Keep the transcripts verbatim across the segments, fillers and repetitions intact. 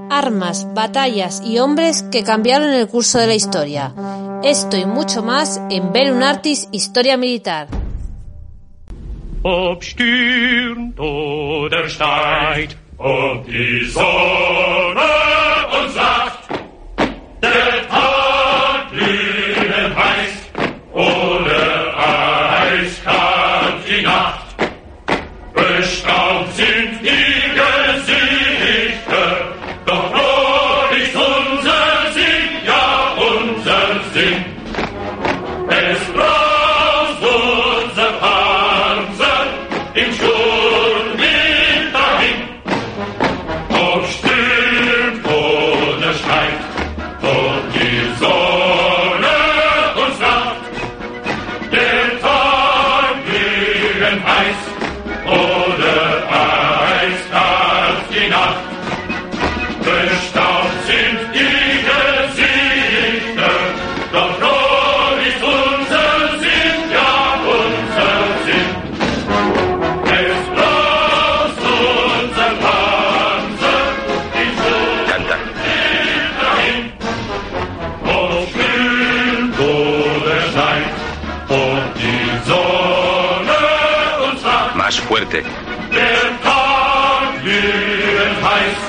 armas, batallas y hombres que cambiaron el curso de la historia. Esto y mucho más en Bellum Artis Historia Militar. Ob stürmt oder steigt, ob die Sonne uns sagt, der Tag glühend heiß oder eiskalt die Nacht. Bestaubt sind die Gesichter, doch nur ist unser Sinn, ja unser Sinn. Es braust unser Panzer im Sturmwind dahin, ob stürmt oder steigt, ob die Sonne uns lacht, der Tag glühend heiß oder eiskalt die Nacht. Bestaubt sind die Gesichter, doch nur ist unser Sinn, ja unser Sinn. Es bloß unser Panzer in Sturmwind dahin, ob stürmt oder steigt, ob die Sonne uns lacht. Más fuerte. Der Tag glühend heiß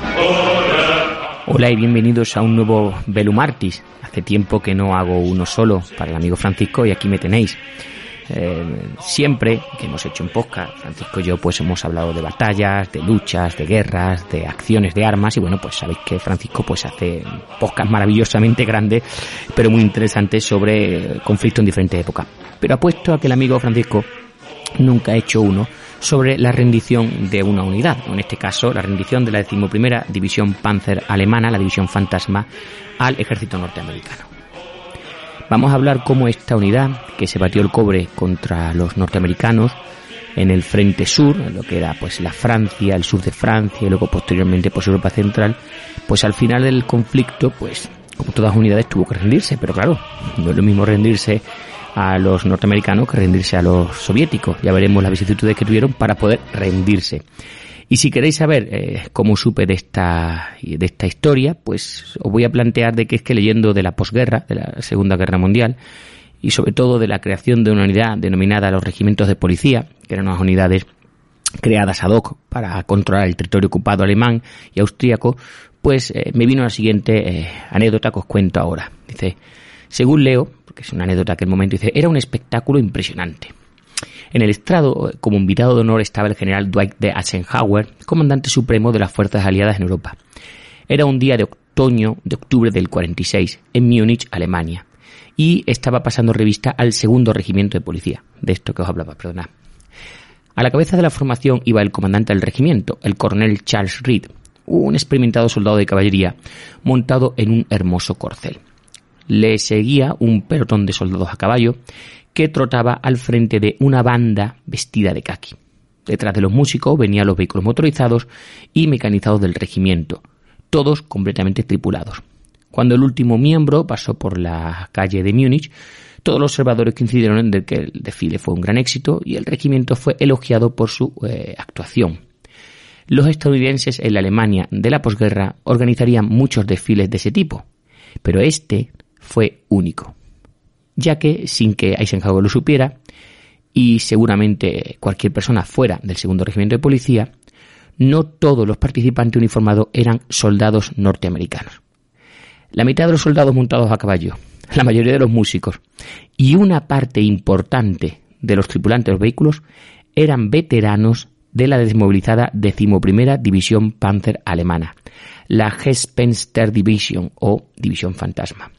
oder Hola y bienvenidos a un nuevo Bellum Artis. Hace tiempo que no hago uno solo para el amigo Francisco y aquí me tenéis. Eh, siempre que hemos hecho un podcast, Francisco y yo pues hemos hablado de batallas, de luchas, de guerras, de acciones de armas y bueno, pues sabéis que Francisco pues hace podcast maravillosamente grandes pero muy interesantes sobre conflictos en diferentes épocas. Pero apuesto a que el amigo Francisco nunca ha hecho uno sobre la rendición de una unidad, en este caso la rendición de la decimoprimera División Panzer alemana, la División Fantasma, al ejército norteamericano. Vamos a hablar cómo esta unidad, que se batió el cobre contra los norteamericanos en el frente sur, en lo que era pues la Francia, el sur de Francia y luego posteriormente pues Europa Central, pues al final del conflicto, pues como todas las unidades tuvo que rendirse, pero claro, no es lo mismo rendirse a los norteamericanos que rendirse a los soviéticos. Ya veremos las vicisitudes que tuvieron para poder rendirse. Y si queréis saber eh, cómo supe de esta de esta historia, pues os voy a plantear de que es que leyendo de la posguerra, de la Segunda Guerra Mundial, y sobre todo de la creación de una unidad denominada los regimientos de policía, que eran unas unidades creadas ad hoc para controlar el territorio ocupado alemán y austríaco, pues eh, me vino la siguiente eh, anécdota que os cuento ahora. Dice, según leo, porque es una anécdota que en el momento dice, era un espectáculo impresionante. En el estrado, como invitado de honor, estaba el general Dwight D. Eisenhower, comandante supremo de las fuerzas aliadas en Europa. Era un día de otoño, de octubre del cuarenta y seis, en Múnich, Alemania, y estaba pasando revista al segundo regimiento de policía, de esto que os hablaba, perdonad. A la cabeza de la formación iba el comandante del regimiento, el coronel Charles Reed, un experimentado soldado de caballería, montado en un hermoso corcel. Le seguía un pelotón de soldados a caballo que trotaba al frente de una banda vestida de caqui. Detrás de los músicos venían los vehículos motorizados y mecanizados del regimiento, todos completamente tripulados. Cuando el último miembro pasó por la calle de Múnich, todos los observadores coincidieron en que el desfile fue un gran éxito y el regimiento fue elogiado por su eh, actuación. Los estadounidenses en la Alemania de la posguerra organizarían muchos desfiles de ese tipo, pero este fue único, ya que sin que Eisenhower lo supiera, y seguramente cualquier persona fuera del segundo regimiento de policía, no todos los participantes uniformados eran soldados norteamericanos. La mitad de los soldados montados a caballo, la mayoría de los músicos y una parte importante de los tripulantes de los vehículos eran veteranos de la desmovilizada decimoprimera División Panzer alemana, la Gespenster Division o División Fantasma.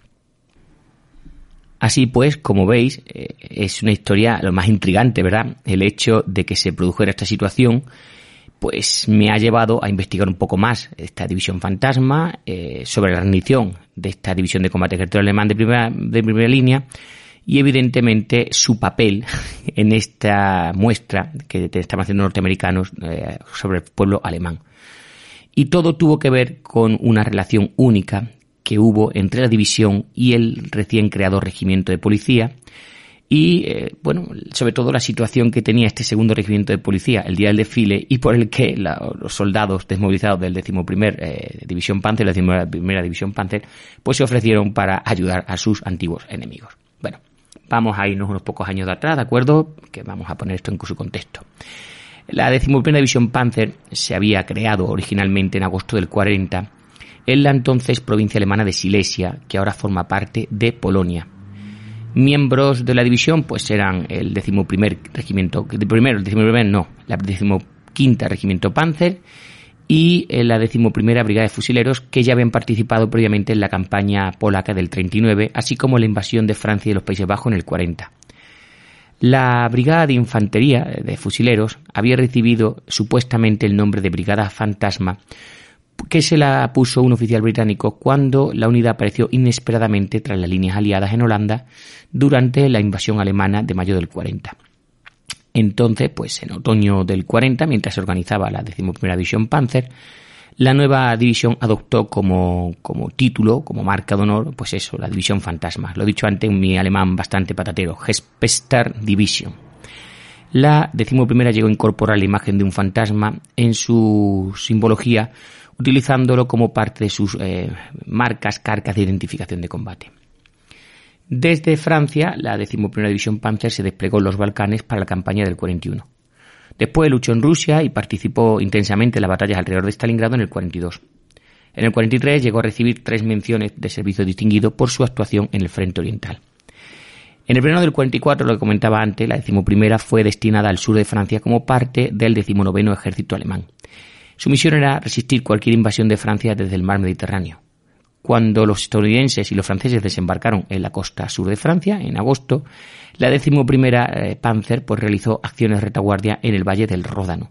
Así pues, como veis, eh, es una historia lo más intrigante, ¿verdad? El hecho de que se produjera esta situación, pues me ha llevado a investigar un poco más esta División Fantasma, eh, sobre la rendición de esta División de Combate Territorial Alemán de primera, de primera línea y evidentemente su papel en esta muestra que te están haciendo norteamericanos eh, sobre el pueblo alemán. Y todo tuvo que ver con una relación única que hubo entre la división y el recién creado regimiento de policía, y, eh, bueno, sobre todo la situación que tenía este segundo regimiento de policía el día del desfile y por el que la, los soldados desmovilizados del decimoprimer eh, División Panzer, la decimoprimera División Panzer, pues se ofrecieron para ayudar a sus antiguos enemigos. Bueno, vamos a irnos unos pocos años de atrás, ¿de acuerdo? Que vamos a poner esto en su contexto. La decimoprimera División Panzer se había creado originalmente en agosto del cuarenta en la entonces provincia alemana de Silesia, que ahora forma parte de Polonia. Miembros de la división pues eran el decimoprimer regimiento, el primero, el decimoprimer no, la decimoquinta regimiento Panzer y la decimoprimera brigada de fusileros, que ya habían participado previamente en la campaña polaca del treinta y nueve, así como la invasión de Francia y de los Países Bajos en el cuarenta. La brigada de infantería de fusileros había recibido supuestamente el nombre de Brigada Fantasma, que se la puso un oficial británico cuando la unidad apareció inesperadamente tras las líneas aliadas en Holanda durante la invasión alemana de mayo del cuarenta. Entonces, pues en otoño del cuarenta, mientras se organizaba la decimoprimera División Panzer, la nueva división adoptó como, como título, como marca de honor, pues eso, la División Fantasma. Lo he dicho antes en mi alemán bastante patatero, Gespenster Division. La decimoprimera llegó a incorporar la imagen de un fantasma en su simbología, utilizándolo como parte de sus eh, marcas, carcas de identificación de combate. Desde Francia, la decimoprimera División Panzer se desplegó en los Balcanes para la campaña del cuarenta y uno. Después luchó en Rusia y participó intensamente en las batallas alrededor de Stalingrado en el cuarenta y dos. En el cuarenta y tres llegó a recibir tres menciones de servicio distinguido por su actuación en el frente oriental. En el verano del cuarenta y cuatro, lo que comentaba antes, la decimoprimera fue destinada al sur de Francia como parte del decimonoveno ejército alemán. Su misión era resistir cualquier invasión de Francia desde el mar Mediterráneo. Cuando los estadounidenses y los franceses desembarcaron en la costa sur de Francia, en agosto, la decimoprimera eh, Panzer pues, realizó acciones de retaguardia en el valle del Ródano.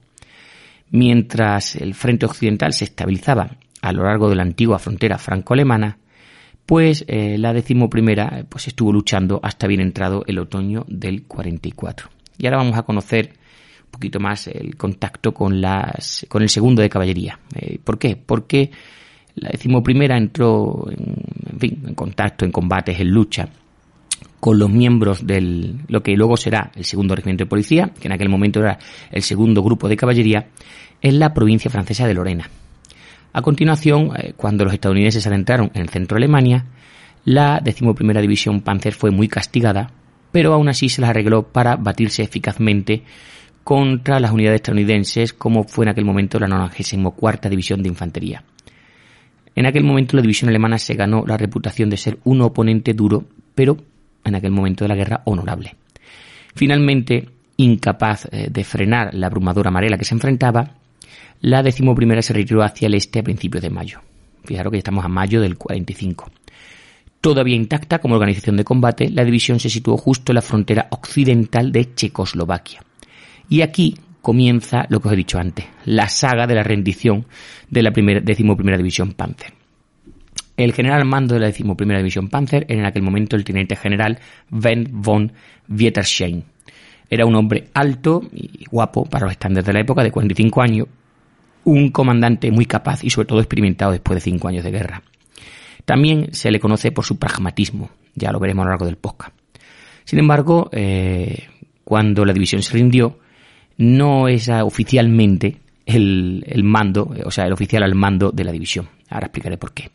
Mientras el frente occidental se estabilizaba a lo largo de la antigua frontera franco-alemana, pues eh, la decimoprimera pues, estuvo luchando hasta bien entrado el otoño del cuarenta y cuatro. Y ahora vamos a conocer un poquito más el contacto con, las, con el segundo de caballería. Eh, ¿Por qué? Porque la decimoprimera entró en, en, fin, en contacto, en combates, en lucha con los miembros del lo que luego será el segundo regimiento de policía, que en aquel momento era el segundo grupo de caballería, en la provincia francesa de Lorena. A continuación, eh, cuando los estadounidenses se adentraron en el centro de Alemania, la decimoprimera División Panzer fue muy castigada, pero aún así se las arregló para batirse eficazmente contra las unidades estadounidenses, como fue en aquel momento la noventa y cuarta División de Infantería. En aquel momento la división alemana se ganó la reputación de ser un oponente duro, pero en aquel momento de la guerra honorable. Finalmente, incapaz eh, de frenar la abrumadora marea a la que se enfrentaba, la decimoprimera se retiró hacia el este a principios de mayo. Fijaros que ya estamos a mayo del cuarenta y cinco. Todavía intacta como organización de combate, la división se situó justo en la frontera occidental de Checoslovaquia. Y aquí comienza lo que os he dicho antes, la saga de la rendición de la primera, decimoprimera División Panzer. El general al mando de la decimoprimera División Panzer era en aquel momento el teniente general Wendt von Wieterstein. Era un hombre alto y guapo para los estándares de la época, de cuarenta y cinco años, un comandante muy capaz y sobre todo experimentado después de cinco años de guerra. También se le conoce por su pragmatismo, ya lo veremos a lo largo del podcast. Sin embargo, eh, cuando la división se rindió, no es oficialmente el, el mando, o sea, el oficial al mando de la división. Ahora explicaré por qué.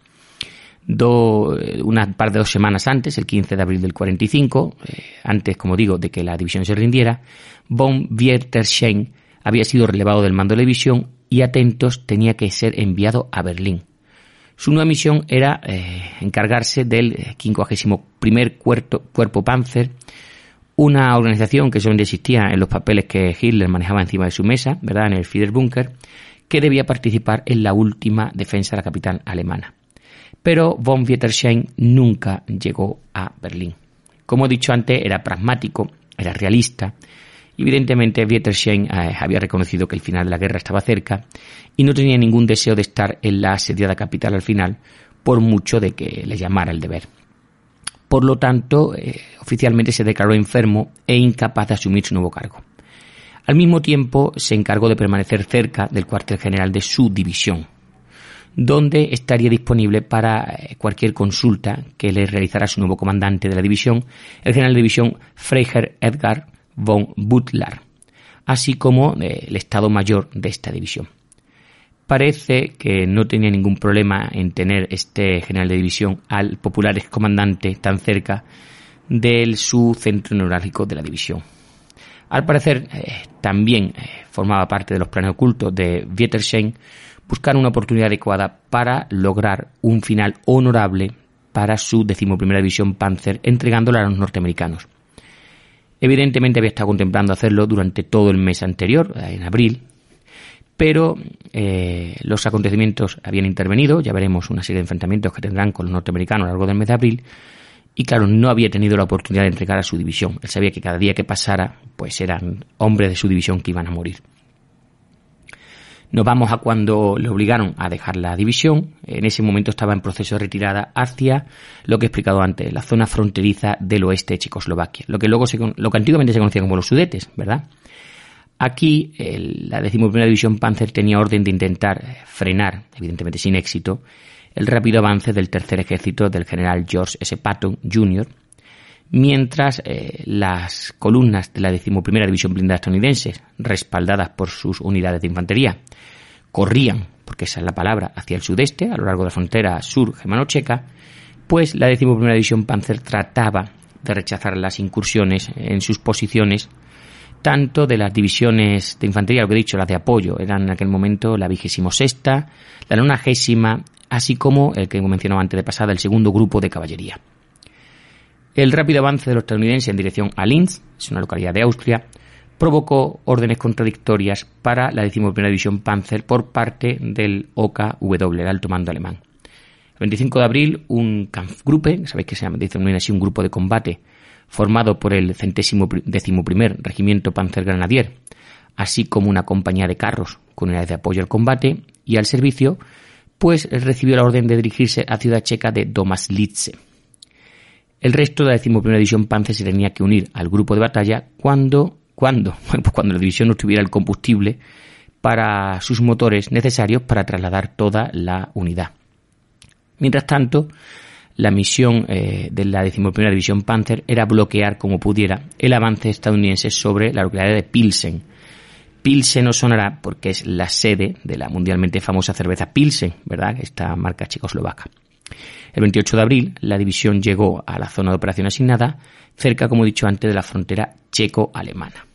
Do, una par de dos semanas antes, el quince de abril del cuarenta y cinco, eh, antes, como digo, de que la división se rindiera, von Wieterstein había sido relevado del mando de la división y, atentos, tenía que ser enviado a Berlín. Su nueva misión era eh, encargarse del quincuagésimo primer cuerpo, cuerpo Panzer, una organización que solamente existía en los papeles que Hitler manejaba encima de su mesa, ¿verdad?, en el Führerbunker, que debía participar en la última defensa de la capital alemana. Pero von Wieterstein nunca llegó a Berlín. Como he dicho antes, era pragmático, era realista. Evidentemente, Wieterstein eh, había reconocido que el final de la guerra estaba cerca y no tenía ningún deseo de estar en la asediada capital al final, por mucho de que le llamara el deber. Por lo tanto, eh, oficialmente se declaró enfermo e incapaz de asumir su nuevo cargo. Al mismo tiempo, se encargó de permanecer cerca del cuartel general de su división. donde estaría disponible para cualquier consulta que le realizara su nuevo comandante de la división, el general de división Freiherr Edgar von Butler, así como eh, el Estado Mayor de esta división. Parece que no tenía ningún problema en tener este general de división al popular excomandante tan cerca de su centro neurálgico de la división. Al parecer, eh, también eh, formaba parte de los planes ocultos de Wetterstein buscar una oportunidad adecuada para lograr un final honorable para su decimoprimera división Panzer, entregándola a los norteamericanos. Evidentemente había estado contemplando hacerlo durante todo el mes anterior, en abril, pero eh, los acontecimientos habían intervenido. Ya veremos una serie de enfrentamientos que tendrán con los norteamericanos a lo largo del mes de abril, y claro, no había tenido la oportunidad de entregar a su división. Él sabía que cada día que pasara, pues eran hombres de su división que iban a morir. Nos vamos a cuando le obligaron a dejar la división. En ese momento estaba en proceso de retirada hacia lo que he explicado antes, la zona fronteriza del oeste de Checoslovaquia, lo que luego se, lo que antiguamente se conocía como los Sudetes, ¿verdad? Aquí el, la decimoprimera división Panzer tenía orden de intentar frenar, evidentemente sin éxito, el rápido avance del tercer ejército del general George S. Patton junior, mientras eh, las columnas de la decimoprimera división blindada estadounidense, respaldadas por sus unidades de infantería, corrían, porque esa es la palabra, hacia el sudeste, a lo largo de la frontera sur germano-checa, pues la decimoprimera división Panzer trataba de rechazar las incursiones en sus posiciones, tanto de las divisiones de infantería, lo que he dicho, las de apoyo, eran en aquel momento la vigésima sexta, la nonagésima, así como el que mencionaba antes de pasada, el segundo grupo de caballería. El rápido avance de los estadounidenses en dirección a Linz, es una localidad de Austria, provocó órdenes contradictorias para la decimoprimera división Panzer por parte del O K W, el alto mando alemán. El veinticinco de abril, un Kampfgruppe, sabéis que se denomina así un grupo de combate, formado por el centésimo decimoprimer regimiento Panzergrenadier, así como una compañía de carros con unidades de apoyo al combate y al servicio, pues recibió la orden de dirigirse a ciudad checa de Domažlice. El resto de la decimoprimera división Panzer se tenía que unir al grupo de batalla cuando, cuando, bueno, pues cuando la división no tuviera el combustible para sus motores necesarios para trasladar toda la unidad. Mientras tanto, la misión eh, de la decimoprimera división Panzer era bloquear como pudiera el avance estadounidense sobre la localidad de Pilsen. Pilsen os sonará porque es la sede de la mundialmente famosa cerveza Pilsen, ¿verdad? Esta marca checoslovaca. El veintiocho de abril, la división llegó a la zona de operación asignada, cerca, como he dicho antes, de la frontera checo-alemana.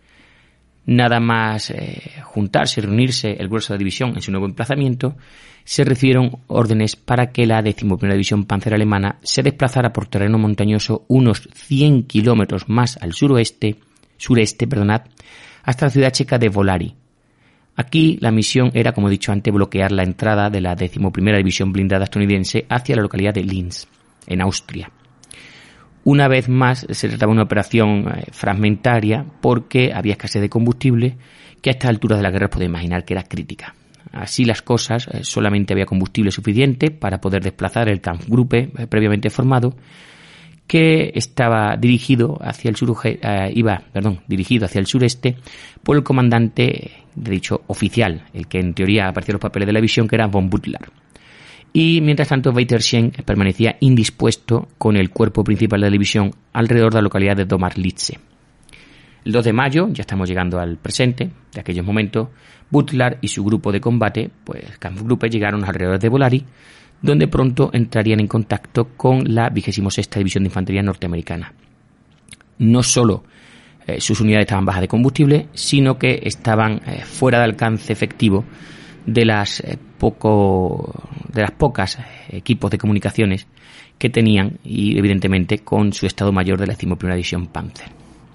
Nada más eh, juntarse y reunirse el grueso de la división en su nuevo emplazamiento, se recibieron órdenes para que la decimoprimera división Panzer alemana se desplazara por terreno montañoso unos cien kilómetros más al suroeste, sureste, perdonad, hasta la ciudad checa de Volari. Aquí la misión era, como he dicho antes, bloquear la entrada de la decimoprimera división blindada estadounidense hacia la localidad de Linz, en Austria. Una vez más se trataba de una operación eh, fragmentaria porque había escasez de combustible que a estas alturas de la guerra podéis imaginar que era crítica. Así las cosas, eh, solamente había combustible suficiente para poder desplazar el Kampfgruppe eh, previamente formado, que estaba dirigido hacia el sur, eh, iba, perdón, dirigido hacia el sureste por el comandante de dicho oficial, el que en teoría aparecía en los papeles de la división, que era von Butler. Y mientras tanto Wetterstein permanecía indispuesto con el cuerpo principal de la división alrededor de la localidad de Domažlice. El dos de mayo, ya estamos llegando al presente, de aquellos momentos, Butler y su grupo de combate, pues Kampfgruppe, llegaron alrededor de Volari, donde pronto entrarían en contacto con la vigésima sexta División de Infantería norteamericana. No solo eh, sus unidades estaban bajas de combustible, sino que estaban eh, fuera de alcance efectivo de las eh, poco de las pocas eh, equipos de comunicaciones que tenían, y evidentemente con su Estado Mayor de la decimoprimera División Panzer.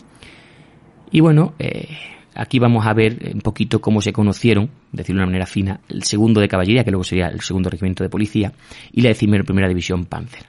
Y bueno, eh, aquí vamos a ver un poquito cómo se conocieron, decirlo de una manera fina, el segundo de caballería, que luego sería el segundo regimiento de policía, y la decimoprimera División Panzer.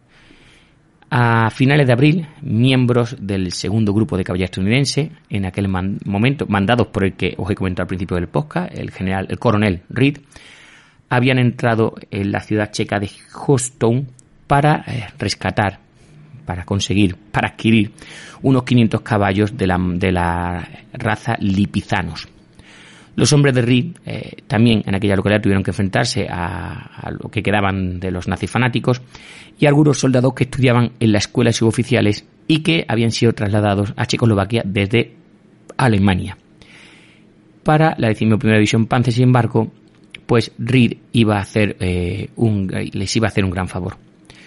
A finales de abril, miembros del segundo grupo de caballería estadounidense, en aquel man- momento, mandados por el que os he comentado al principio del podcast, el general, el coronel Reed, habían entrado en la ciudad checa de Hostown para eh, rescatar, para conseguir, para adquirir unos quinientos caballos de la, de la raza lipizanos. Los hombres de Reed eh, también en aquella localidad tuvieron que enfrentarse a, a lo que quedaban de los nazis fanáticos y algunos soldados que estudiaban en la escuela de suboficiales y que habían sido trasladados a Checoslovaquia desde Alemania. Para la decimoprimera División Panzer, sin embargo, pues Reed iba a hacer eh, un, les iba a hacer un gran favor.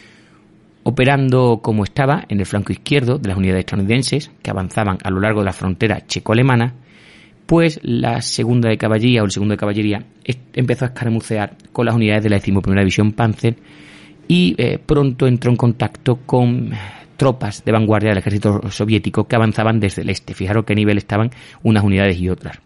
Operando como estaba en el flanco izquierdo de las unidades estadounidenses que avanzaban a lo largo de la frontera checo-alemana, pues la segunda de caballería o el segundo de caballería empezó a escaramucear con las unidades de la decimoprimera División Panzer y eh, pronto entró en contacto con tropas de vanguardia del ejército soviético que avanzaban desde el este. Fijaros qué nivel estaban unas unidades y otras.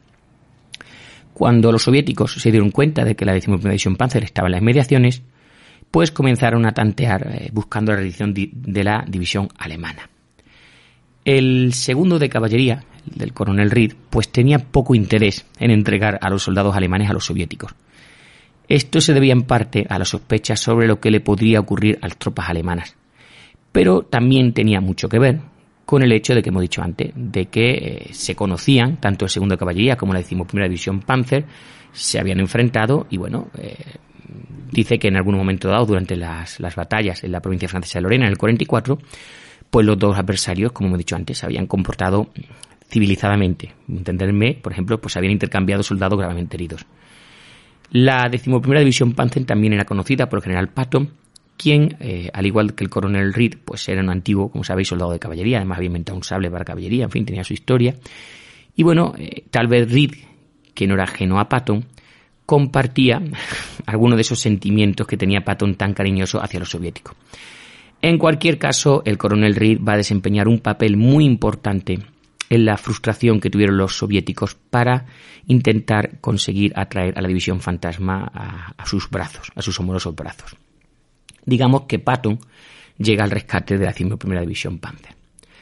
Cuando los soviéticos se dieron cuenta de que la decimoprimera División Panzer estaba en las inmediaciones, pues comenzaron a tantear eh, buscando la rendición di- de la división alemana. El segundo de caballería, el del coronel Reed, pues tenía poco interés en entregar a los soldados alemanes a los soviéticos. Esto se debía en parte a las sospechas sobre lo que le podría ocurrir a las tropas alemanas, pero también tenía mucho que ver con el hecho de que hemos dicho antes, de que eh, se conocían, tanto el segundo de caballería como la decimoprimera División Panzer, se habían enfrentado y bueno, eh, dice que en algún momento dado, durante las, las batallas en la provincia francesa de Lorena, en el cuarenta y cuatro, pues los dos adversarios, como hemos dicho antes, se habían comportado civilizadamente. Entenderme, por ejemplo, pues habían intercambiado soldados gravemente heridos. La decimoprimera División Panzer también era conocida por el general Patton, quien, eh, al igual que el coronel Reed, pues era un antiguo, como sabéis, soldado de caballería, además había inventado un sable para caballería, en fin, tenía su historia. Y bueno, eh, tal vez Reed, que no era ajeno a Patton, compartía algunos de esos sentimientos que tenía Patton tan cariñoso hacia los soviéticos. En cualquier caso, el coronel Reed va a desempeñar un papel muy importante en la frustración que tuvieron los soviéticos para intentar conseguir atraer a la división fantasma a, a sus brazos, a sus amorosos brazos. Digamos que Patton llega al rescate de la decimoprimera División Panzer.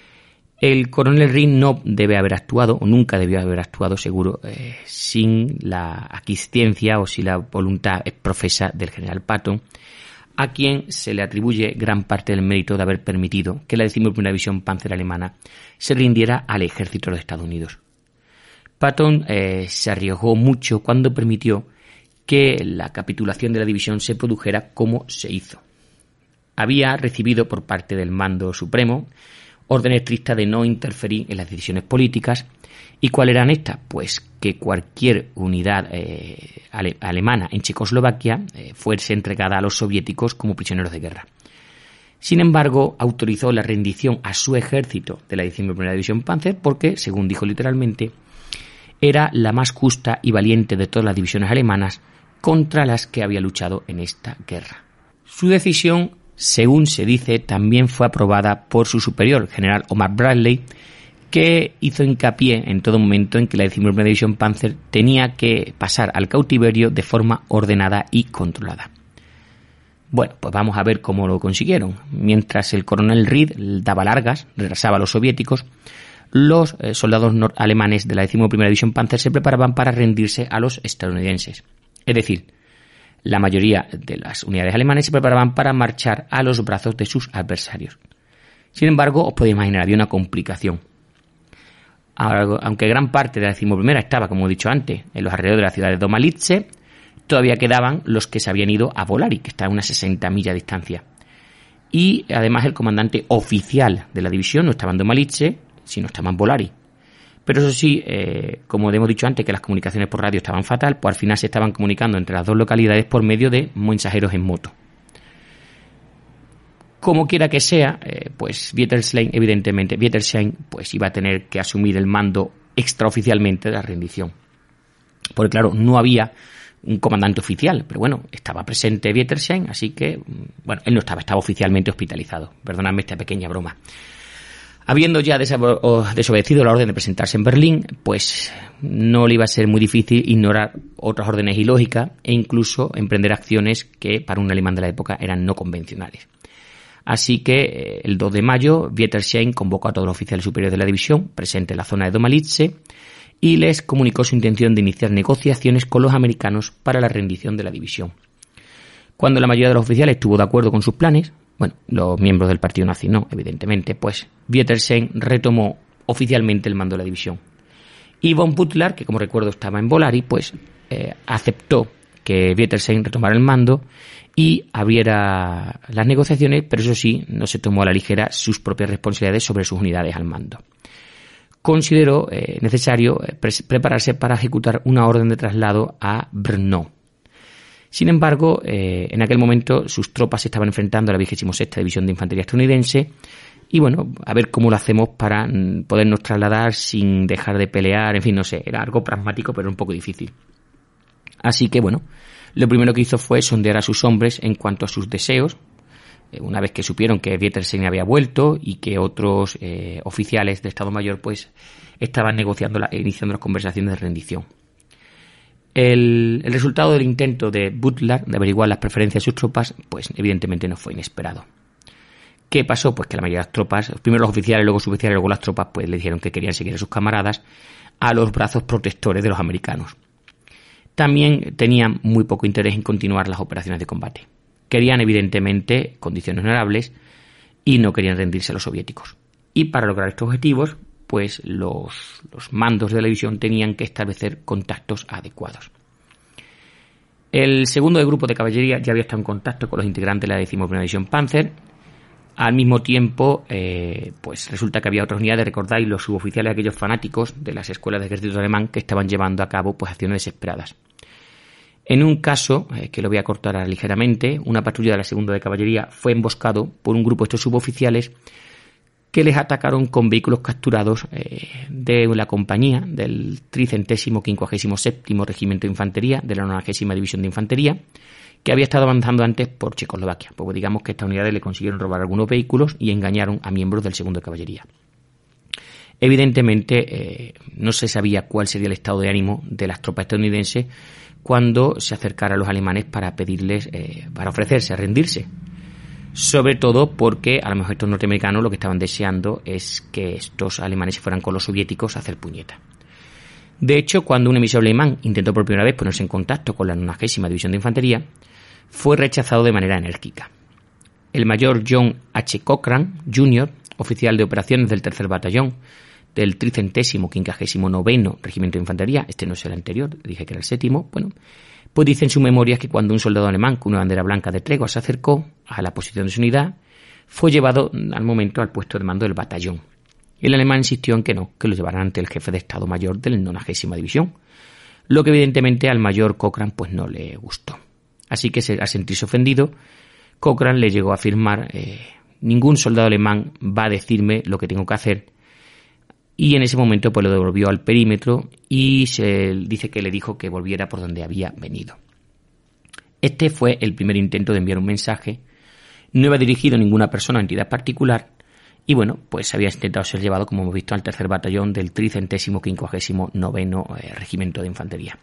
El coronel Reed no debe haber actuado, o nunca debió haber actuado, seguro, eh, sin la aquiescencia o sin la voluntad profesa del general Patton, a quien se le atribuye gran parte del mérito de haber permitido que la decimoprimera División Panzer alemana se rindiera al ejército de los Estados Unidos. Patton eh, se arriesgó mucho cuando permitió que la capitulación de la división se produjera como se hizo. Había recibido por parte del mando supremo órdenes estrictas de no interferir en las decisiones políticas. ¿Y cuáles eran estas? Pues que cualquier unidad eh, ale- alemana en Checoslovaquia eh, fuese entregada a los soviéticos como prisioneros de guerra. Sin embargo, autorizó la rendición a su ejército de la decimoprimera División Panzer porque, según dijo literalmente, era la más justa y valiente de todas las divisiones alemanas contra las que había luchado en esta guerra. Su decisión, según se dice, también fue aprobada por su superior, el general Omar Bradley, que hizo hincapié en todo momento en que la decimoprimera División Panzer tenía que pasar al cautiverio de forma ordenada y controlada. Bueno, pues vamos a ver cómo lo consiguieron. Mientras el coronel Reed daba largas, retrasaba a los soviéticos, los eh, soldados alemanes de la decimoprimera División Panzer se preparaban para rendirse a los estadounidenses. Es decir, la mayoría de las unidades alemanas se preparaban para marchar a los brazos de sus adversarios. Sin embargo, os podéis imaginar, había una complicación. Aunque gran parte de la decimoprimera estaba, como he dicho antes, en los alrededores de la ciudad de Domalice, todavía quedaban los que se habían ido a Volari, que está a unas sesenta millas de distancia. Y además el comandante oficial de la división no estaba en Domalice, sino estaba en Volari. Pero eso sí, eh, como hemos dicho antes, que las comunicaciones por radio estaban fatal, pues al final se estaban comunicando entre las dos localidades por medio de mensajeros en moto. Como quiera que sea, eh, pues Wetterstein, evidentemente, Wetterstein, pues iba a tener que asumir el mando extraoficialmente de la rendición. Porque claro, no había un comandante oficial, pero bueno, estaba presente Wetterstein, así que, bueno, él no estaba, estaba oficialmente hospitalizado. Perdonadme esta pequeña broma. Habiendo ya desobedecido la orden de presentarse en Berlín, pues no le iba a ser muy difícil ignorar otras órdenes ilógicas e incluso emprender acciones que para un alemán de la época eran no convencionales. Así que el dos de mayo, Wetterstein convocó a todos los oficiales superiores de la división presentes en la zona de Domalice y les comunicó su intención de iniciar negociaciones con los americanos para la rendición de la división. Cuando la mayoría de los oficiales estuvo de acuerdo con sus planes, bueno, los miembros del partido nazi no, evidentemente, pues Wetterstein retomó oficialmente el mando de la división Y von Butler, que como recuerdo estaba en Volari, pues eh, aceptó que Wetterstein retomara el mando y abriera las negociaciones, pero eso sí, no se tomó a la ligera sus propias responsabilidades sobre sus unidades al mando. Consideró eh, necesario eh, pre- prepararse para ejecutar una orden de traslado a Brno. Sin embargo, eh, en aquel momento sus tropas se estaban enfrentando a la vigésima sexta División de Infantería estadounidense y bueno, a ver cómo lo hacemos para mm, podernos trasladar sin dejar de pelear, en fin, no sé, era algo pragmático pero un poco difícil. Así que bueno, lo primero que hizo fue sondear a sus hombres en cuanto a sus deseos, una vez que supieron que Wetterstein había vuelto y que otros eh, oficiales de Estado Mayor pues estaban negociando, la, iniciando las conversaciones de rendición. El, el resultado del intento de Butler de averiguar las preferencias de sus tropas, pues evidentemente no fue inesperado. ¿Qué pasó? Pues que la mayoría de las tropas, primero los oficiales, luego los suboficiales, luego las tropas, pues le dijeron que querían seguir a sus camaradas a los brazos protectores de los americanos. También tenían muy poco interés en continuar las operaciones de combate. Querían, evidentemente, condiciones honorables y no querían rendirse a los soviéticos. Y para lograr estos objetivos, pues los, los mandos de la división tenían que establecer contactos adecuados. El segundo grupo de caballería ya había estado en contacto con los integrantes de la decimoprimera División Panzer. Al mismo tiempo, eh, pues resulta que había otras unidades, recordáis, los suboficiales, aquellos fanáticos de las escuelas de ejército alemán que estaban llevando a cabo pues acciones desesperadas. En un caso, eh, que lo voy a cortar ligeramente, una patrulla de la segunda de caballería fue emboscado por un grupo de estos suboficiales que les atacaron con vehículos capturados eh, de la compañía del tricentésimo quincuagésimo séptimo Regimiento de Infantería de la nonagésima División de Infantería, que había estado avanzando antes por Checoslovaquia. Pues digamos que estas unidades le consiguieron robar algunos vehículos y engañaron a miembros del segundo de caballería. Evidentemente, eh, no se sabía cuál sería el estado de ánimo de las tropas estadounidenses cuando se acercara a los alemanes para pedirles, eh, para ofrecerse a rendirse. Sobre todo porque a lo mejor estos norteamericanos lo que estaban deseando es que estos alemanes se fueran con los soviéticos a hacer puñeta. De hecho, cuando un emisor alemán intentó por primera vez ponerse en contacto con la nonagésima División de Infantería, fue rechazado de manera enérgica. El mayor John H. Cochran junior, oficial de operaciones del tercer batallón del tricentésimo quincuagésimo noveno Regimiento de Infantería, este no es el anterior, dije que era el séptimo, bueno, pues dice en sus memorias que cuando un soldado alemán con una bandera blanca de tregua se acercó a la posición de su unidad, fue llevado al momento al puesto de mando del batallón. El alemán insistió en que no, que lo llevaran ante el jefe de Estado Mayor de la nonagésima División, lo que evidentemente al mayor Cochran pues no le gustó. Así que al sentirse ofendido, Cochran le llegó a afirmar eh, ningún soldado alemán va a decirme lo que tengo que hacer, y en ese momento pues lo devolvió al perímetro y se dice que le dijo que volviera por donde había venido. Este fue el primer intento de enviar un mensaje. No iba dirigido a ninguna persona o entidad particular y bueno, pues había intentado ser llevado, como hemos visto, al tercer batallón del tricentésimo quincuagésimo noveno eh, Regimiento de Infantería.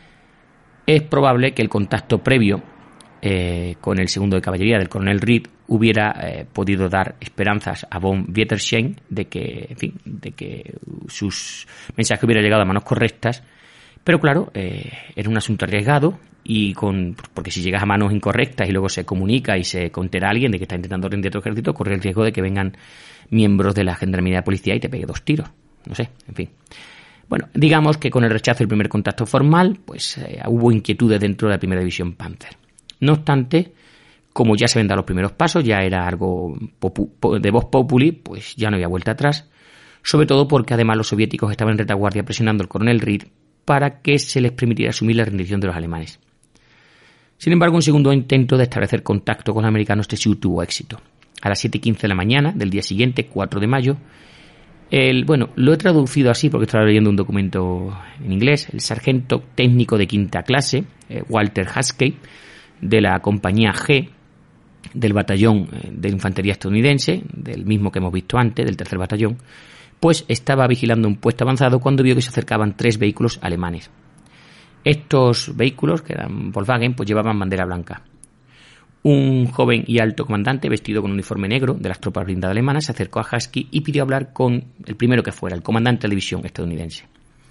Es probable que el contacto previo eh, con el segundo de caballería del coronel Reed hubiera eh, podido dar esperanzas a von Wetterstein de que, en fin, de que sus mensajes hubieran llegado a manos correctas, pero claro, eh, era un asunto arriesgado y con porque si llegas a manos incorrectas y luego se comunica y se entera a alguien de que está intentando rendir otro ejército, corre el riesgo de que vengan miembros de la gendarmería de policía y te pegue dos tiros, no sé, en fin. Bueno, digamos que con el rechazo del primer contacto formal, pues eh, hubo inquietudes dentro de la primera división Panzer. No obstante, como ya se ven dado los primeros pasos, ya era algo popu- de voz populi, pues ya no había vuelta atrás, sobre todo porque además los soviéticos estaban en retaguardia presionando al coronel Reed para que se les permitiera asumir la rendición de los alemanes. Sin embargo, un segundo intento de establecer contacto con los americanos este sí tuvo éxito. A las siete y quince de la mañana del día siguiente, cuatro de mayo, el, bueno, lo he traducido así porque estaba leyendo un documento en inglés, el sargento técnico de quinta clase, eh, Walter Haskell, de la compañía G del batallón de infantería estadounidense, del mismo que hemos visto antes, del tercer batallón, pues estaba vigilando un puesto avanzado cuando vio que se acercaban tres vehículos alemanes. Estos vehículos, que eran Volkswagen, pues llevaban bandera blanca. Un joven y alto comandante vestido con un uniforme negro de las tropas blindadas alemanas se acercó a Husky y pidió hablar con el primero que fuera, el comandante de la división estadounidense.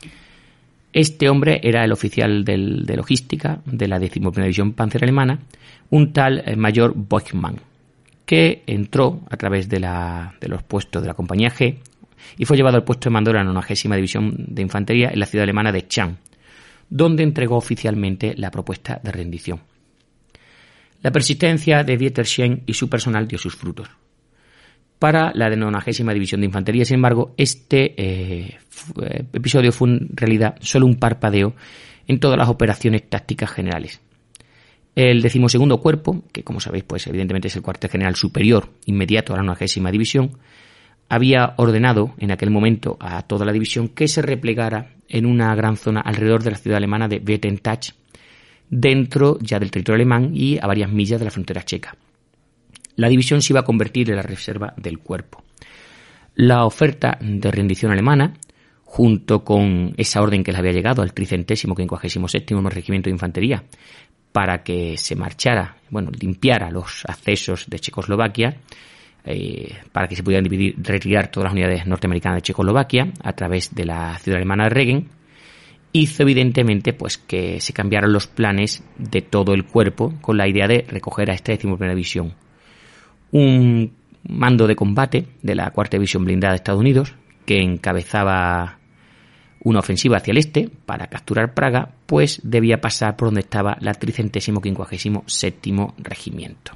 Este hombre era el oficial del, de logística de la decimoprimera División Panzer alemana, un tal eh, mayor Bochmann, que entró a través de, la, de los puestos de la compañía G, y fue llevado al puesto de mando de la nonagésima División de Infantería en la ciudad alemana de Cham, donde entregó oficialmente la propuesta de rendición. La persistencia de Wittersheim y su personal dio sus frutos. Para la nonagésima División de Infantería, sin embargo, este eh, episodio fue en realidad solo un parpadeo en todas las operaciones tácticas generales. El decimosegundo cuerpo, que como sabéis, pues evidentemente es el cuartel general superior inmediato a la nonagésima División, había ordenado en aquel momento a toda la división que se replegara en una gran zona alrededor de la ciudad alemana de Wettentach, dentro ya del territorio alemán y a varias millas de la frontera checa. La división se iba a convertir en la reserva del cuerpo. La oferta de rendición alemana, junto con esa orden que les había llegado al tricentésimo quincuagésimo séptimo Regimiento de Infantería para que se marchara, bueno, limpiara los accesos de Checoslovaquia, eh, para que se pudieran dividir, retirar todas las unidades norteamericanas de Checoslovaquia a través de la ciudad alemana de Regen, hizo evidentemente pues que se cambiaran los planes de todo el cuerpo con la idea de recoger a esta decimoprimera división. Un mando de combate de la cuarta división blindada de Estados Unidos, que encabezaba una ofensiva hacia el este para capturar Praga, pues debía pasar por donde estaba la tricentésimo quincuagésimo séptimo regimiento.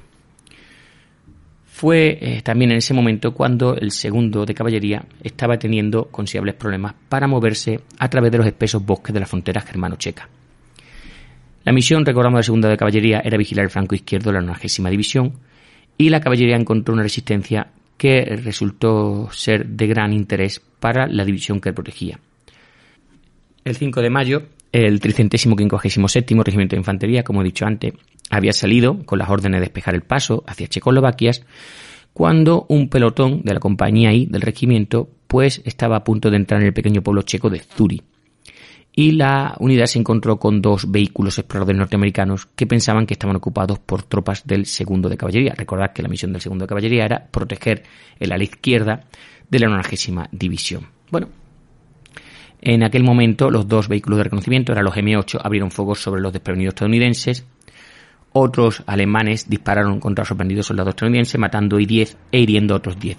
Fue eh, también en ese momento cuando el segundo de caballería estaba teniendo considerables problemas para moverse a través de los espesos bosques de la frontera germano-checa. La misión, recordamos, del segundo de caballería era vigilar el flanco izquierdo de la nonagésima división, y la caballería encontró una resistencia que resultó ser de gran interés para la división que protegía. El cinco de mayo, el tricentésimo quincuagésimo séptimo Regimiento de Infantería, como he dicho antes, había salido con las órdenes de despejar el paso hacia Checoslovaquia, cuando un pelotón de la compañía I del regimiento pues estaba a punto de entrar en el pequeño pueblo checo de Zuri. Y la unidad se encontró con dos vehículos exploradores norteamericanos que pensaban que estaban ocupados por tropas del segundo de caballería. Recordad que la misión del segundo de caballería era proteger el ala izquierda de la nonagésima división. Bueno, en aquel momento los dos vehículos de reconocimiento, eran los eme ocho, abrieron fuego sobre los desprevenidos estadounidenses. Otros alemanes dispararon contra los sorprendidos soldados estadounidenses, matando I diez e hiriendo a otros diez.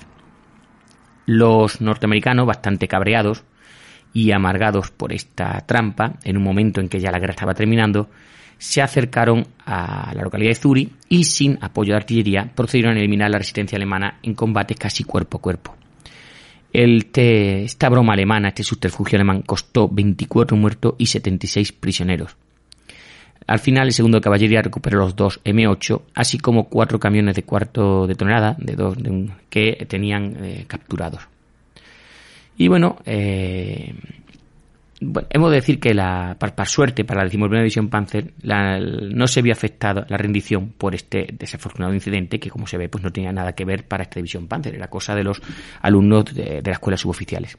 Los norteamericanos, bastante cabreados y amargados por esta trampa, en un momento en que ya la guerra estaba terminando, se acercaron a la localidad de Zuri y, sin apoyo de artillería, procedieron a eliminar la resistencia alemana en combates casi cuerpo a cuerpo. El te, esta broma alemana, este subterfugio alemán, costó veinticuatro muertos y setenta y seis prisioneros. Al final, el segundo de caballería recuperó los dos eme ocho, así como cuatro camiones de cuarto de tonelada de dos, de un, que tenían eh, capturados. Y bueno, eh, bueno, hemos de decir que la, para, para suerte para la decimoprimera División Panzer la, no se vio afectada la rendición por este desafortunado incidente que, como se ve, pues no tenía nada que ver para esta División Panzer, era cosa de los alumnos de, de la escuela suboficiales.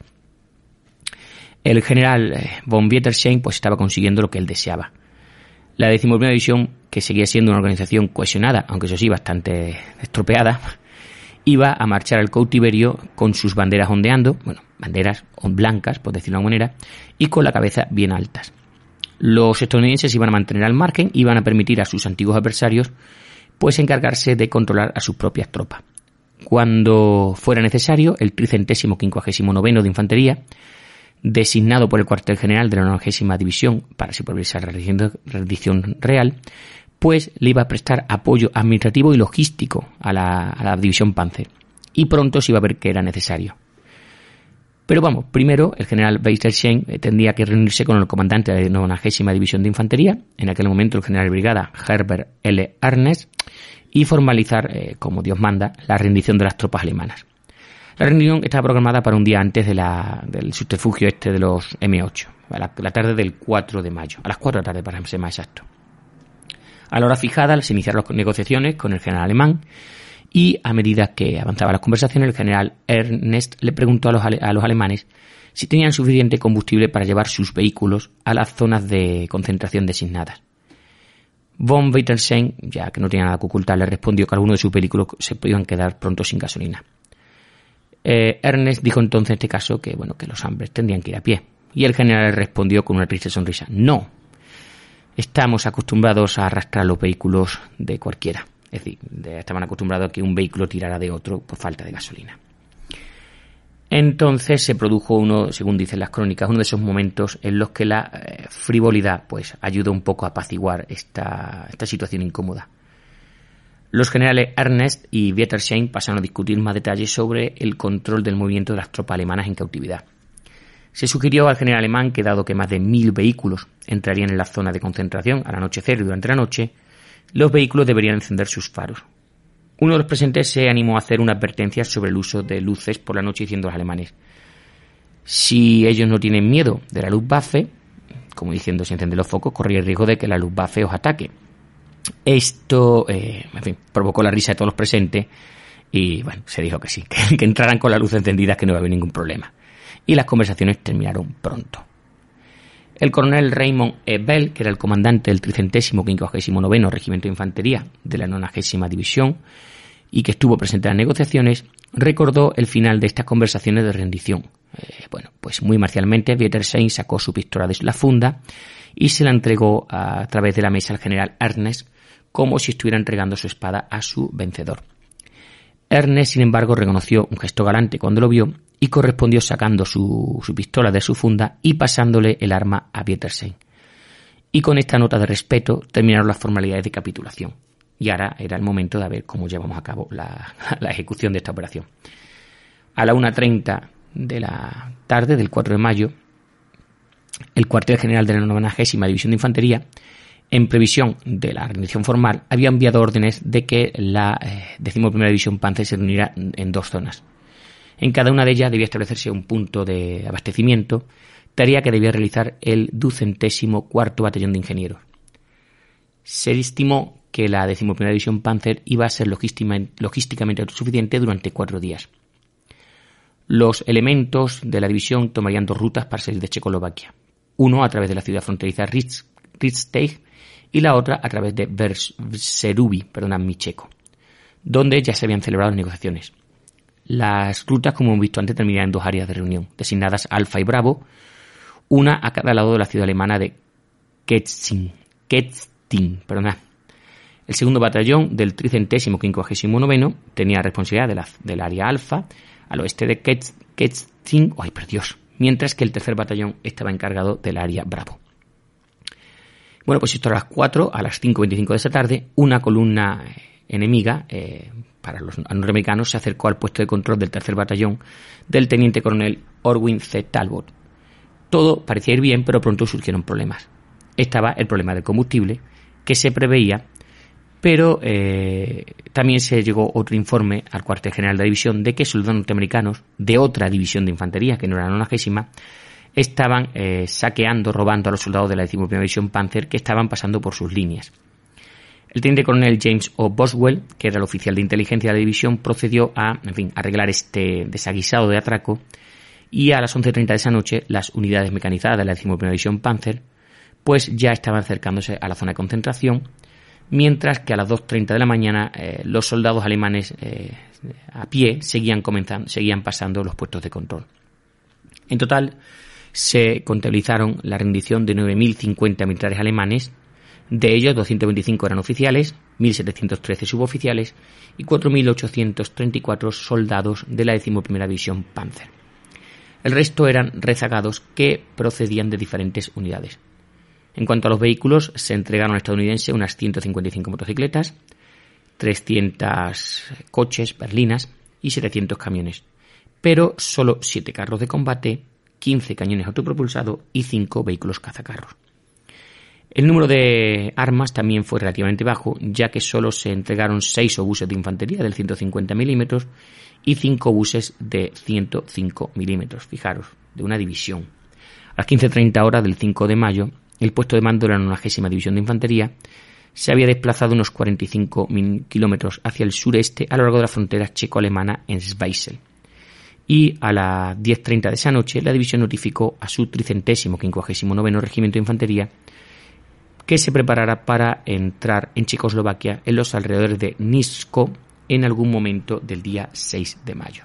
El general eh, von Wittersheim pues estaba consiguiendo lo que él deseaba. La decimoprimera División, que seguía siendo una organización cohesionada, aunque eso sí bastante estropeada, iba a marchar al cautiverio con sus banderas ondeando, bueno, banderas blancas, por decirlo de alguna manera, y con la cabeza bien altas. Los estadounidenses iban a mantener al margen, iban a permitir a sus antiguos adversarios pues encargarse de controlar a sus propias tropas. Cuando fuera necesario, el tricentésimo quincuagésimo noveno de Infantería, designado por el cuartel general de la nonagésima División para supervisar la rendición real, pues le iba a prestar apoyo administrativo y logístico a la, a la División Panzer, y pronto se iba a ver que era necesario. Pero vamos, primero el general Wittersheim tendría que reunirse con el comandante de la nonagésima División de Infantería, en aquel momento el general de brigada Herbert L. Ernest, y formalizar, eh, como Dios manda, la rendición de las tropas alemanas. La rendición estaba programada para un día antes de la, del subterfugio este de los eme ocho, a la, la tarde del cuatro de mayo, a las cuatro de la tarde para ser más exacto. A la hora fijada se iniciaron las negociaciones con el general alemán y a medida que avanzaban las conversaciones el general Ernest le preguntó a los, ale, a los alemanes si tenían suficiente combustible para llevar sus vehículos a las zonas de concentración designadas. Von Wittersheim, ya que no tenía nada que ocultar, le respondió que algunos de sus vehículos se podían quedar pronto sin gasolina. Eh, Ernest dijo entonces en este caso que, bueno, que los hombres tendrían que ir a pie, y el general respondió con una triste sonrisa: no, estamos acostumbrados a arrastrar los vehículos de cualquiera. Es decir, de, estaban acostumbrados a que un vehículo tirara de otro por falta de gasolina. Entonces se produjo uno, según dicen las crónicas, uno de esos momentos en los que la eh, frivolidad pues ayuda un poco a apaciguar esta, esta situación incómoda. Los generales Ernest y Wietersheim pasaron a discutir más detalles sobre el control del movimiento de las tropas alemanas en cautividad. Se sugirió al general alemán que, dado que más de mil vehículos entrarían en la zona de concentración al anochecer y durante la noche, los vehículos deberían encender sus faros. Uno de los presentes se animó a hacer una advertencia sobre el uso de luces por la noche, diciendo a los alemanes: si ellos no tienen miedo de la Luftwaffe, como diciendo, si encienden los focos, corría el riesgo de que la Luftwaffe os ataque. Esto, eh, en fin, provocó la risa de todos los presentes y, bueno, se dijo que sí, que, que entraran con la luz encendida, que no iba a haber ningún problema. Y las conversaciones terminaron pronto. El coronel Raymond E. Bell, que era el comandante del tricentésimo quincuagésimo noveno Regimiento de Infantería de la nonagésima División y que estuvo presente en las negociaciones, recordó el final de estas conversaciones de rendición. Eh, bueno, pues muy marcialmente, Wietersheim sacó su pistola de la funda y se la entregó a, a través de la mesa al general Ernest, como si estuviera entregando su espada a su vencedor. Ernest, sin embargo, reconoció un gesto galante cuando lo vio y correspondió sacando su, su pistola de su funda y pasándole el arma a Wietersheim. Y con esta nota de respeto terminaron las formalidades de capitulación. Y ahora era el momento de ver cómo llevamos a cabo la, la ejecución de esta operación. A la una treinta de la tarde del cuatro de mayo, el cuartel general de la nonagésima División de Infantería, en previsión de la rendición formal, había enviado órdenes de que la eh, decimoprimera División Panzer se reuniera en dos zonas. En cada una de ellas debía establecerse un punto de abastecimiento, tarea que debía realizar el ducentésimo cuarto Batallón de Ingenieros. Se estimó que la decimoprimera División Panzer iba a ser logísticamente autosuficiente durante cuatro días. Los elementos de la división tomarían dos rutas para salir de Checoslovaquia, uno a través de la ciudad fronteriza Riedsteig y la otra a través de Verserubi, perdón, Micheco, donde ya se habían celebrado las negociaciones. Las rutas, como hemos visto antes, terminarían en dos áreas de reunión, designadas Alfa y Bravo, una a cada lado de la ciudad alemana de Ketzing, Ketzting, perdón. El segundo batallón del tricentésimo quincuagésimo noveno tenía responsabilidad de la, del área Alfa, al oeste de Ketzing, ¡ay, por Dios!, mientras que el tercer batallón estaba encargado del área Bravo. Bueno, pues esto a las cuatro, a las cinco veinticinco de esa tarde, una columna enemiga, eh, para los norteamericanos, se acercó al puesto de control del tercer batallón del teniente coronel Orwin C. Talbot. Todo parecía ir bien, pero pronto surgieron problemas. Estaba el problema del combustible, que se preveía, pero eh, también se llegó otro informe al cuartel general de la división de que soldados norteamericanos de otra división de infantería, que no era la nonagésima, estaban eh, saqueando, robando a los soldados de la decimoprimera División Panzer que estaban pasando por sus líneas. El teniente coronel James O. Boswell, que era el oficial de inteligencia de la división, procedió a, en fin, arreglar este desaguisado de atraco, y a las once treinta de esa noche las unidades mecanizadas de la decimoprimera División Panzer pues ya estaban acercándose a la zona de concentración, mientras que a las dos treinta de la mañana eh, los soldados alemanes eh, a pie seguían, comenzando, seguían pasando los puestos de control. En total se contabilizaron la rendición de nueve mil cincuenta militares alemanes. De ellos, doscientos veinticinco eran oficiales, mil setecientos trece suboficiales y cuatro mil ochocientos treinta y cuatro soldados de la decimoprimera División Panzer. El resto eran rezagados que procedían de diferentes unidades. En cuanto a los vehículos, se entregaron al estadounidense unas ciento cincuenta y cinco motocicletas, trescientos coches, berlinas y setecientos camiones, pero solo siete carros de combate, quince cañones autopropulsados y cinco vehículos cazacarros. El número de armas también fue relativamente bajo, ya que solo se entregaron seis obuses de infantería del ciento cincuenta milímetros y cinco obuses de ciento cinco milímetros, fijaros, de una división. A las quince treinta horas del cinco de mayo, el puesto de mando de la nonagésima División de Infantería se había desplazado unos cuarenta y cinco kilómetros hacia el sureste a lo largo de la frontera checo-alemana en Schweitzer. Y a las diez treinta de esa noche, la división notificó a su tricentésimo quincuagésimo noveno Regimiento de Infantería que se preparara para entrar en Checoslovaquia en los alrededores de Nisko en algún momento del día seis de mayo.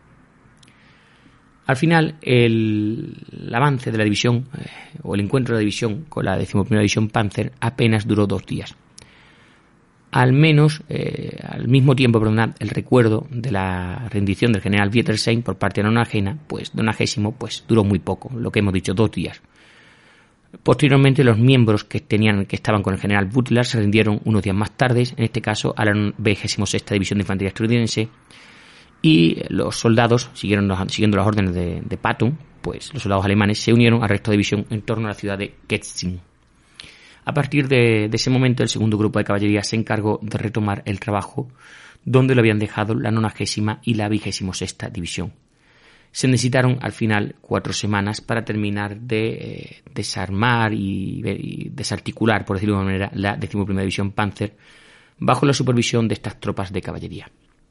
Al final, el, el avance de la división, eh, o el encuentro de la división con la decimoprimera División Panzer, apenas duró dos días. al menos, eh, al mismo tiempo, perdonad, el recuerdo de la rendición del general Wietersheim por parte de la nonagésima, pues, nonagésimo, pues duró muy poco, lo que hemos dicho, dos días. Posteriormente, los miembros que tenían que estaban con el general Butler se rindieron unos días más tarde, en este caso a la vigésima sexta División de Infantería Estadounidense, y los soldados, siguieron los, siguiendo las órdenes de, de Patton, pues los soldados alemanes se unieron al resto de división en torno a la ciudad de Ketzing. A partir de, de ese momento, el segundo grupo de caballería se encargó de retomar el trabajo donde lo habían dejado la nonagésima y la vigésima sexta División. Se necesitaron al final cuatro semanas para terminar de eh, desarmar y, y desarticular, por decirlo de alguna manera, la decimoprimera División Panzer bajo la supervisión de estas tropas de caballería.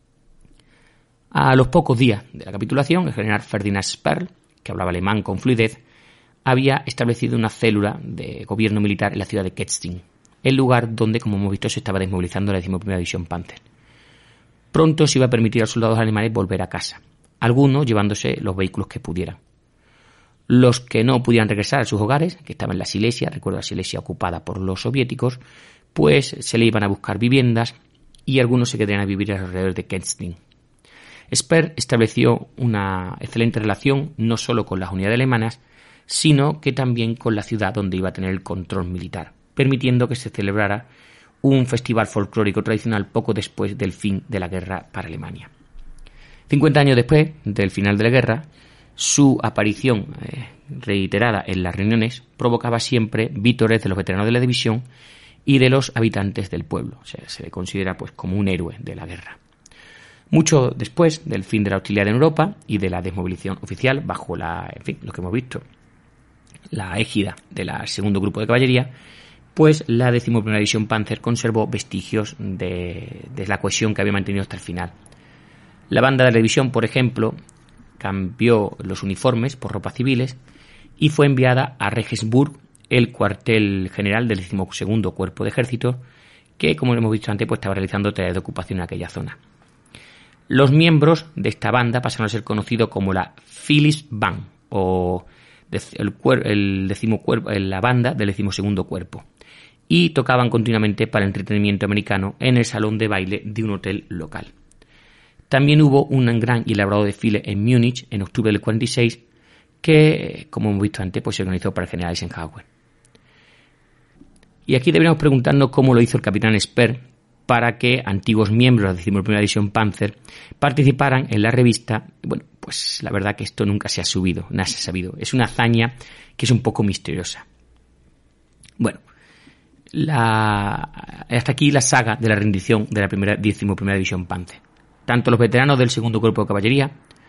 A los pocos días de la capitulación, el general Ferdinand Sperl, que hablaba alemán con fluidez, había establecido una célula de gobierno militar en la ciudad de Ketzing, el lugar donde, como hemos visto, se estaba desmovilizando la decimoprimera División Panzer. Pronto se iba a permitir a los soldados alemanes volver a casa, algunos llevándose los vehículos que pudieran. Los que no pudieran regresar a sus hogares, que estaban en la Silesia, recuerdo la Silesia ocupada por los soviéticos, pues se le iban a buscar viviendas y algunos se quedarían a vivir alrededor de Ketzing. Sperr estableció una excelente relación no solo con las unidades alemanas, sino que también con la ciudad donde iba a tener el control militar, permitiendo que se celebrara un festival folclórico tradicional poco después del fin de la guerra para Alemania. cincuenta años después del final de la guerra, su aparición eh, reiterada en las reuniones provocaba siempre vítores de los veteranos de la división y de los habitantes del pueblo. O sea, se le considera pues como un héroe de la guerra. Mucho después del fin de la hostilidad en Europa y de la desmovilización oficial bajo la, en fin, lo que hemos visto, la égida del segundo grupo de caballería, pues la decimoprimera División Panzer conservó vestigios de, de la cohesión que había mantenido hasta el final. La banda de la división, por ejemplo, cambió los uniformes por ropas civiles y fue enviada a Regensburg, el cuartel general del decimosegundo Cuerpo de Ejército, que, como hemos visto antes, pues estaba realizando tareas de ocupación en aquella zona. Los miembros de esta banda pasaron a ser conocidos como la Phyllis Band, o el, el decimocuerpo, la banda del decimosegundo Cuerpo, y tocaban continuamente para el entretenimiento americano en el salón de baile de un hotel local. También hubo un gran y elaborado desfile en Múnich en octubre del cuarenta y seis que, como hemos visto antes, pues se organizó para el general Eisenhower. Y aquí deberíamos preguntarnos cómo lo hizo el capitán Sperr para que antiguos miembros de la decimoprimera División Panzer participaran en la revista. Bueno, pues la verdad que esto nunca se ha subido, nada se ha sabido. Es una hazaña que es un poco misteriosa. Bueno, la, hasta aquí la saga de la rendición de la primera decimoprimera División Panzer. Tanto los veteranos del segundo cuerpo de caballería,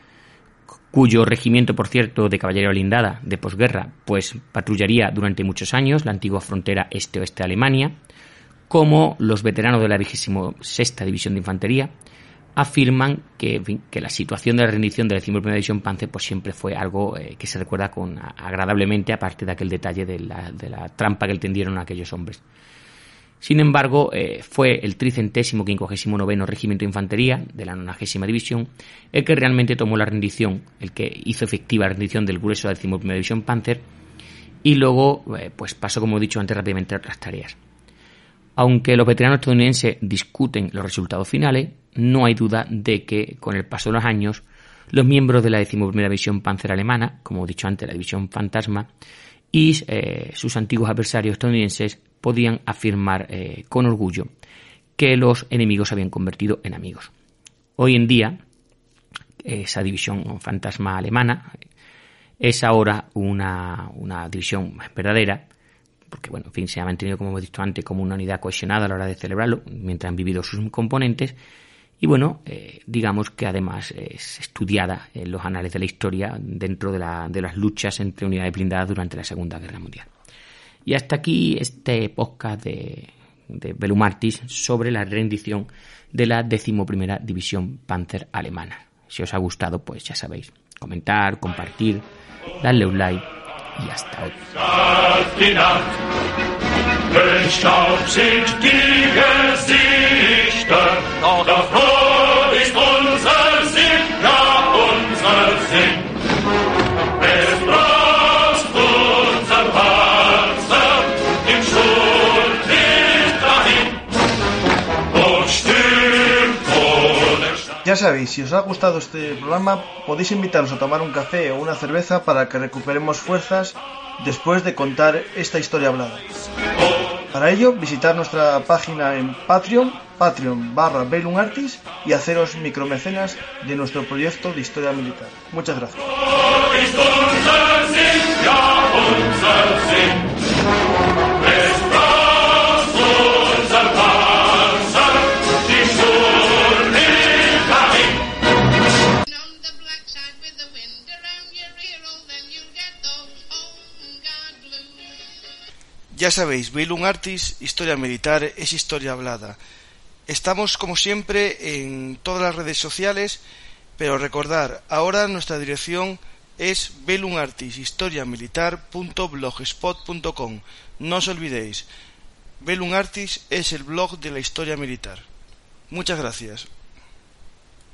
cuyo regimiento, por cierto, de caballería blindada de posguerra, pues patrullaría durante muchos años la antigua frontera este-oeste de Alemania, como los veteranos de la vigésima sexta División de Infantería, afirman que, en fin, que la situación de la rendición de la decimoprimera División Panzer pues siempre fue algo eh, que se recuerda con agradablemente, aparte de aquel detalle de la, de la trampa que le tendieron a aquellos hombres. Sin embargo, eh, fue el tricentésimo quincuagésimo noveno Regimiento de Infantería de la nonagésima División el que realmente tomó la rendición, el que hizo efectiva la rendición del grueso de la decimoprimera División Panzer, y luego eh, pues pasó, como he dicho antes, rápidamente a otras tareas. Aunque los veteranos estadounidenses discuten los resultados finales, no hay duda de que, con el paso de los años, los miembros de la decimoprimera División Panzer alemana, como he dicho antes, la División Fantasma, y eh, sus antiguos adversarios estadounidenses podían afirmar eh, con orgullo que los enemigos se habían convertido en amigos. Hoy en día, esa División Fantasma alemana es ahora una, una división verdadera, porque, bueno, en fin, se ha mantenido, como hemos dicho antes, como una unidad cohesionada a la hora de celebrarlo, mientras han vivido sus componentes, y, bueno, eh, digamos que además es estudiada en los anales de la historia dentro de, la, de las luchas entre unidades blindadas durante la Segunda Guerra Mundial. Y hasta aquí este podcast de, de Velum Artis sobre la rendición de la decimoprimera División Panzer alemana. Si os ha gustado, pues ya sabéis, comentar, compartir, darle un like y hasta hoy. Ya sabéis, si os ha gustado este programa, podéis invitarnos a tomar un café o una cerveza para que recuperemos fuerzas después de contar esta historia hablada. Para ello, visitar nuestra página en Patreon, Patreon barra Velum Artis, y haceros micromecenas de nuestro proyecto de historia militar. Muchas gracias. Ya sabéis, Velum Artis, historia militar es historia hablada. Estamos como siempre en todas las redes sociales, pero recordar, ahora nuestra dirección es velumartishistoriamilitar punto blogspot punto com. No os olvidéis, Velum Artis es el blog de la historia militar. Muchas gracias.